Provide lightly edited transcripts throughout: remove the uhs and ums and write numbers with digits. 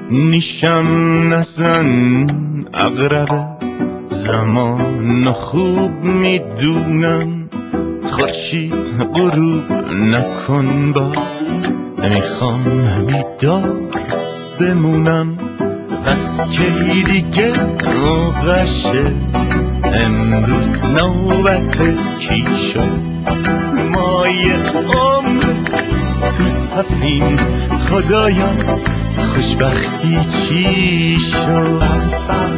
نیشم نزن اقربه زمان خوب میدونم، خورشید غروب نکن باز، نمیخوام بیدار بمونم. بس که دیگه موقعشه، امروز نوبت کی شد؟ ما یه عمر تو صفیم، خدایا خوشبختی چی شد؟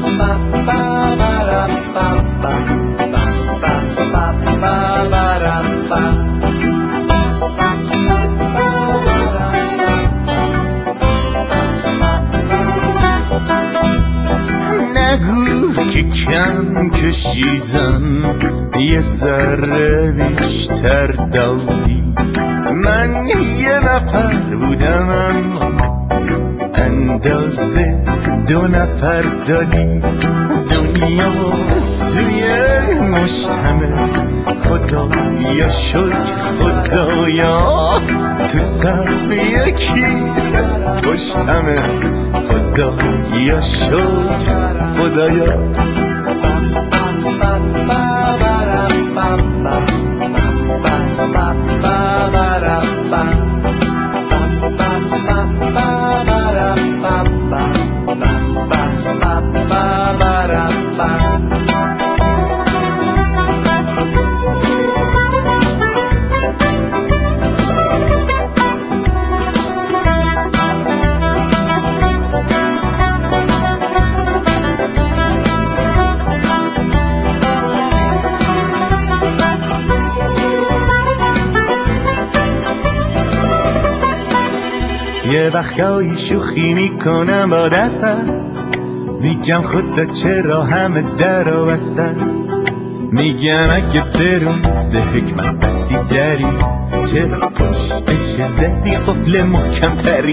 نگو که کم کشیدم، یه ذره بیشتر دادی. من یه نفر بودم اما اندازه دو نفر دادی. دنیا توی مشتمه، خدایا شکر خدایا تو صف یکی پشتمه، خدایا شکر خدایا. یه وقتایی شوخی میکنم با دست هست، میگم خدا چرا همه درا بسته است. میگم اگه به روز حکمت بستی دری، چرا پشتش زدی قفل محکم تری؟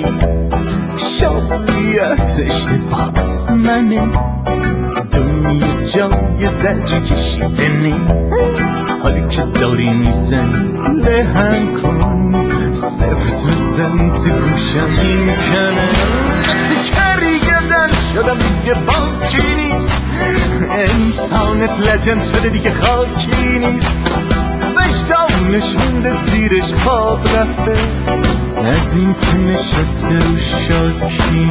شاید اشتباه از منه، دنیا جای زجر کشیده نی. حالی که داری میزنی لحن کن، سفت بزن تو گوشم این کنه. مثل کریگردن شدم دیگه باکی نیست، انسانت لجن شده دیگه خاکی نیست. وجدانش مونده زیرش خواب رفته، از این که نشسته رو شاکی.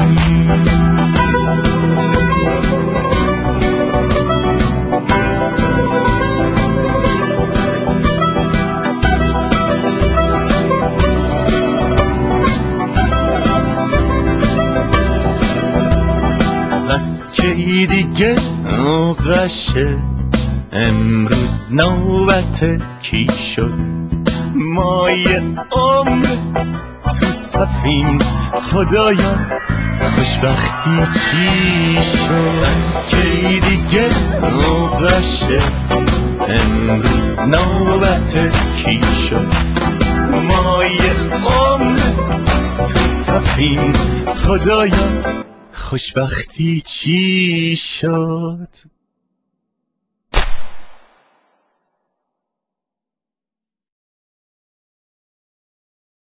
بس که دیگه موقعشه، امروز نوبت کی شد؟ ما یه عمر تو صفیم، خدایا خوشبختی چی شد؟ بس که دیگه موقعشه، امروز نوبت کی شد؟ ما یه عمر تو صفیم، خدایا خوشبختی چی شد؟